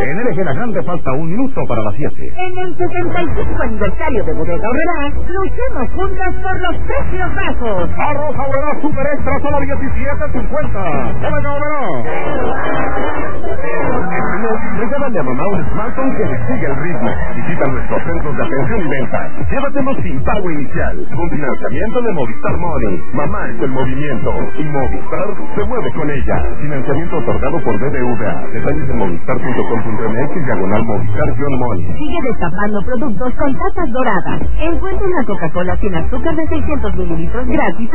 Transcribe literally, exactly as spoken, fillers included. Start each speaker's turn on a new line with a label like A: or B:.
A: En el Eje La Grande falta un minuto para las siete.
B: En el setenta y cinco aniversario de Bodega Aurrerá, luchemos juntos por los precios bajos.
A: Arroz Aurrerá Super Extra, solo diecisiete cincuenta. Bodega Aurrerá. Regálale a mamá un smartphone que le sigue el ritmo. Visita nuestros centros de atención y venta. Llévatelo sin pago inicial, con financiamiento de Movistar Money. Mamá es el movimiento y Movistar se mueve con ella. Financiamiento otorgado por B B V A. Detalles en movistar punto com punto m x diagonal Movistar-Money.
B: Sigue destapando productos con tapas doradas. Encuentra una Coca-Cola sin azúcar de seiscientos mililitros gratis